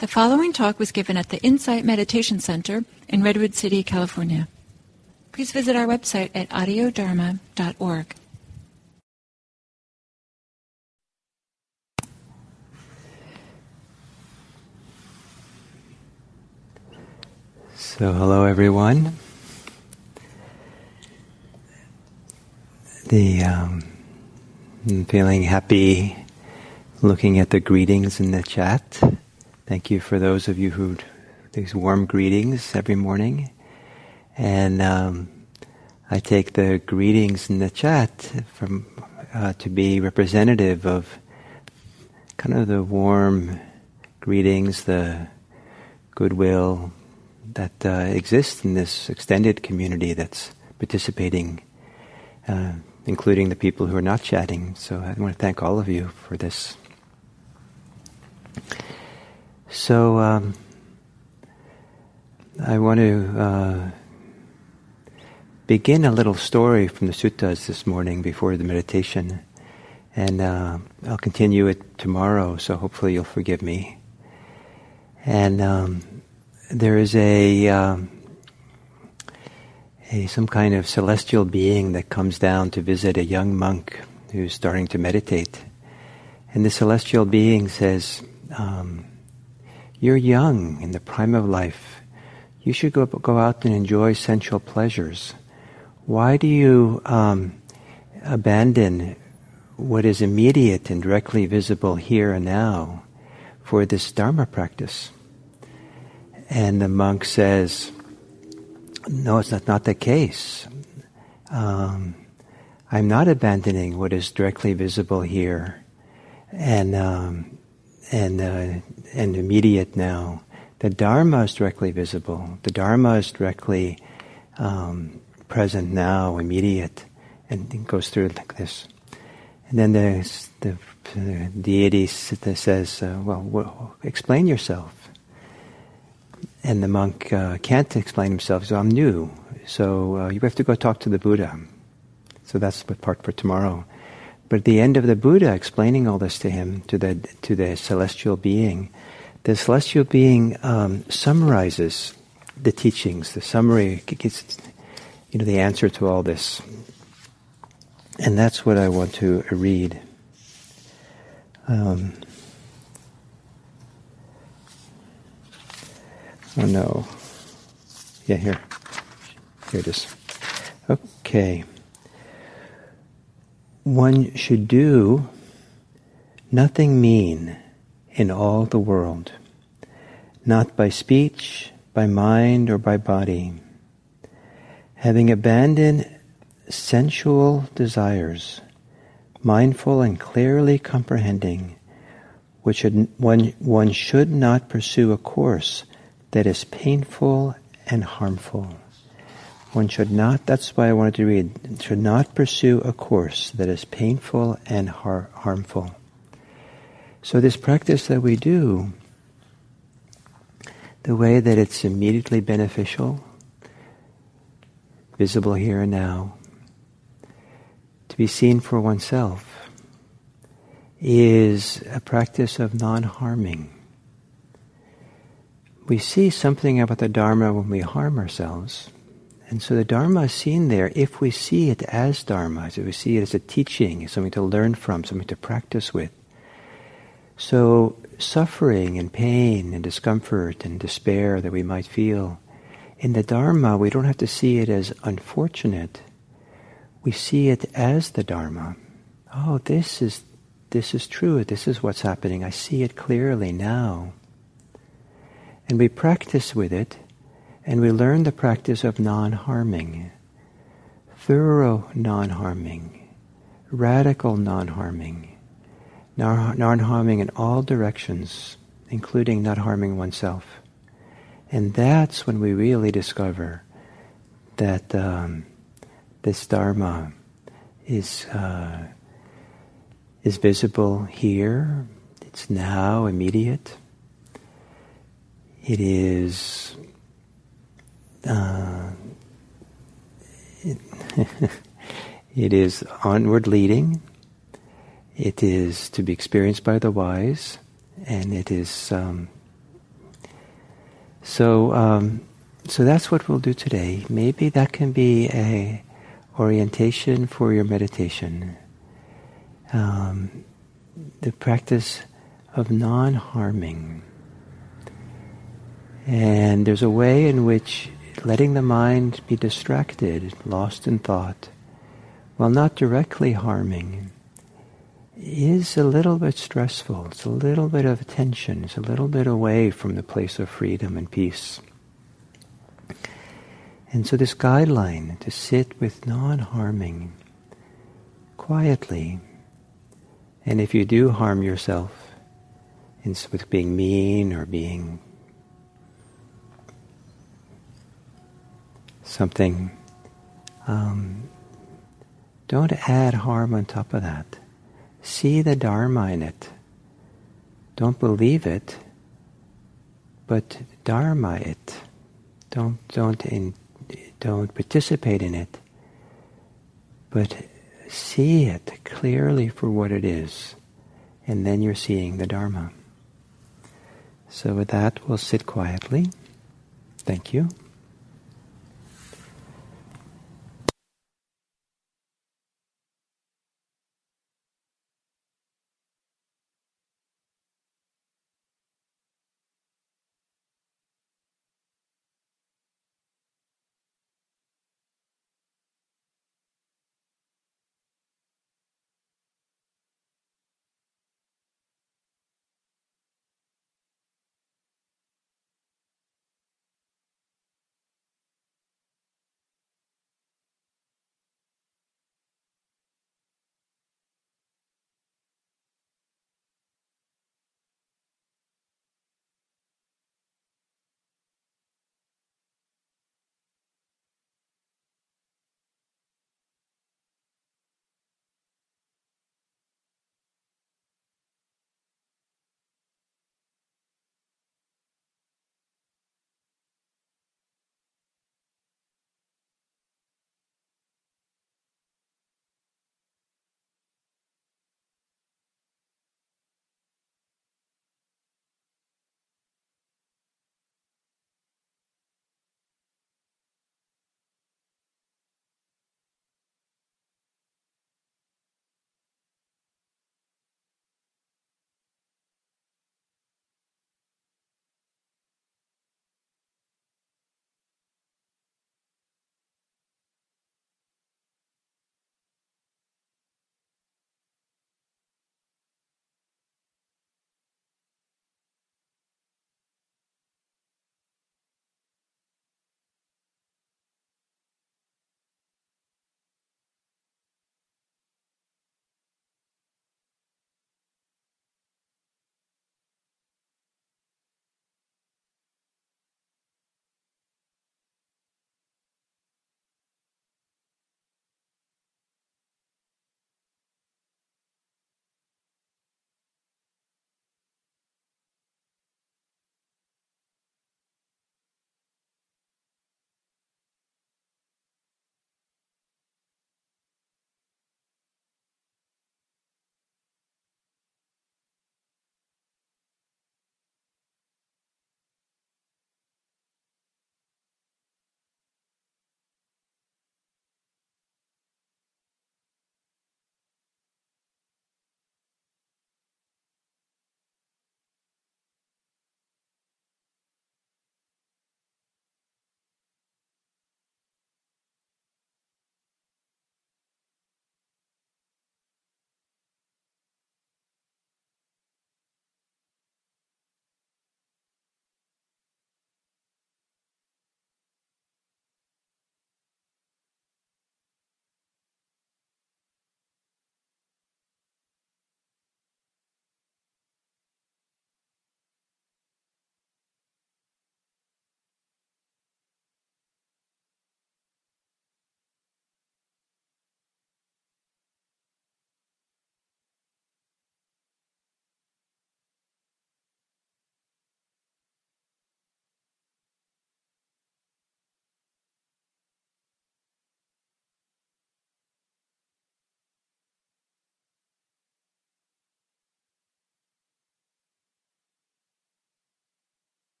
The following talk was given at the Insight Meditation Center in Redwood City, California. Please visit our website at audiodharma.org. So, hello everyone. I'm feeling happy looking at the greetings in the chat. Thank you for those of you who these warm greetings every morning. And I take the greetings in the chat from to be representative of kind of the warm greetings, the goodwill that exists in this extended community that's participating, including the people who are not chatting. So I want to thank all of you for this. So I want to begin a little story from the suttas this morning before the meditation, and I'll continue it tomorrow, so hopefully you'll forgive me. And there is some kind of celestial being that comes down to visit a young monk who's starting to meditate. And the celestial being says, you're young, in the prime of life. You should go out and enjoy sensual pleasures. Why do you abandon what is immediate and directly visible here and now for this Dharma practice? And the monk says, no, it's not the case. I'm not abandoning what is directly visible here and immediate now. The Dharma is directly visible. The Dharma is directly present now, immediate, and it goes through like this. And then the deity says, well, explain yourself. And the monk can't explain himself, so I'm new. So you have to go talk to the Buddha. So that's the part for tomorrow. But at the end of the Buddha explaining all this to him, to the celestial being, the celestial being summarizes the teachings. The summary gets, the answer to all this. And that's what I want to read. Oh no. Yeah, here it is. Okay. One should do nothing mean in all the world, not by speech, by mind, or by body. Having abandoned sensual desires, mindful and clearly comprehending, one should not pursue a course that is painful and harmful. One should not, that's why I wanted to read, should not pursue a course that is painful and harmful. So this practice that we do, the way that it's immediately beneficial, visible here and now, to be seen for oneself, is a practice of non-harming. We see something about the Dharma when we harm ourselves. And so the Dharma is seen there if we see it as Dharma, if we see it as a teaching, something to learn from, something to practice with. So suffering and pain and discomfort and despair that we might feel, in the Dharma we don't have to see it as unfortunate. We see it as the Dharma. Oh, this is true, this is what's happening, I see it clearly now. And we practice with it, and we learn the practice of non-harming, thorough non-harming, radical non-harming, non-harming in all directions, including not harming oneself. And that's when we really discover that this Dharma is visible here, it's now, immediate. It is it is onward leading. It is to be experienced by the wise, and it is So that's what we'll do today. Maybe that can be a orientation for your meditation. The practice of non-harming. And there's a way in which letting the mind be distracted, lost in thought, while not directly harming, is a little bit stressful. It's a little bit of tension. It's a little bit away from the place of freedom and peace. And so this guideline to sit with non-harming, quietly, and if you do harm yourself with being mean or being something, don't add harm on top of that. See the Dharma in it. Don't believe it, but Dharma it. Don't participate in it, but see it clearly for what it is, and then you're seeing the Dharma. So with that, we'll sit quietly. Thank you.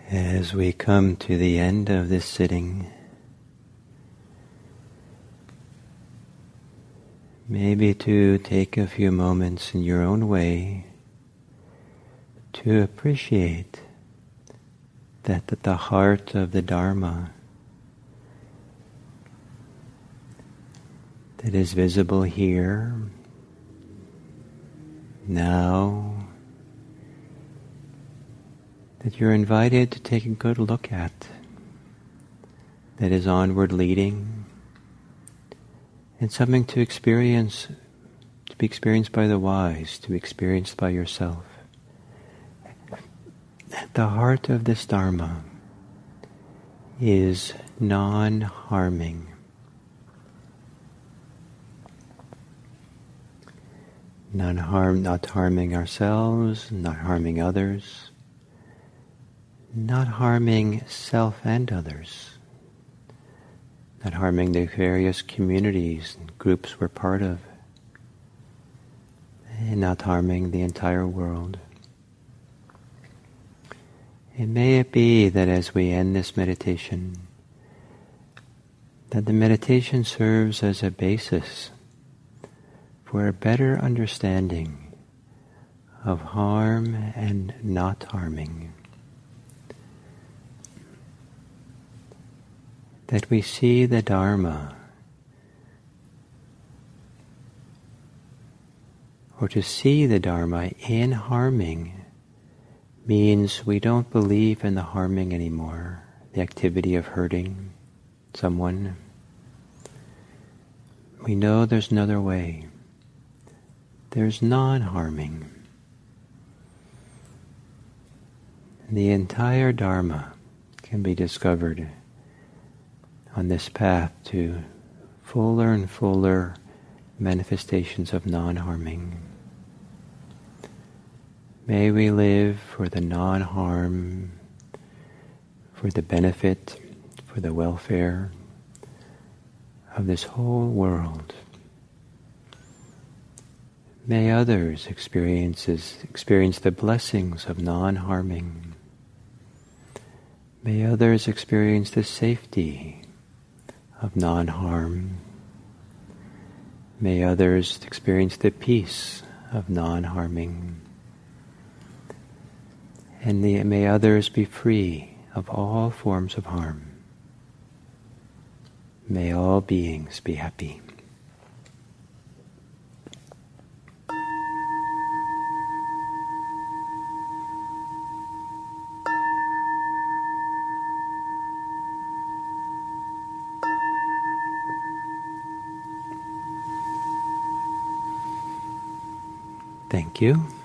As we come to the end of this sitting, maybe to take a few moments in your own way to appreciate that at the heart of the Dharma that is visible here, now, that you're invited to take a good look at, that is onward leading, and something to experience, to be experienced by the wise, to be experienced by yourself. At the heart of this Dharma is non-harming. Not harming ourselves, not harming others, not harming self and others, not harming the various communities and groups we're part of, and not harming the entire world. And may it be that as we end this meditation, that the meditation serves as a basis for a better understanding of harm and not harming. That we see the Dharma, or to see the Dharma in harming means we don't believe in the harming anymore, the activity of hurting someone. We know there's another way. There's non-harming. The entire Dharma can be discovered on this path to fuller and fuller manifestations of non-harming. May we live for the non-harm, for the benefit, for the welfare of this whole world. May others experience the blessings of non-harming. May others experience the safety of non-harm. May others experience the peace of non-harming. And may others be free of all forms of harm. May all beings be happy. Thank you.